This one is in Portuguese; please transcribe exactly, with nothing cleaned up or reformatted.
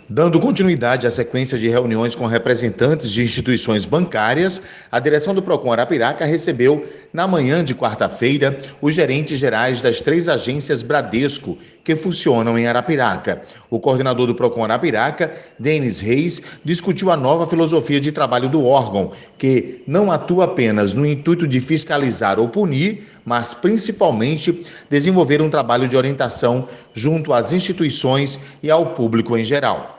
Dando continuidade à sequência de reuniões com representantes de instituições bancárias, a direção do Procon Arapiraca recebeu, na manhã de quarta-feira, os gerentes gerais das três agências Bradesco, que funcionam em Arapiraca. O coordenador do Procon Arapiraca, Denis Reis, discutiu a nova filosofia de trabalho do órgão, que não atua apenas no intuito de fiscalizar ou punir, mas principalmente desenvolver um trabalho de orientação junto às instituições e ao público em geral.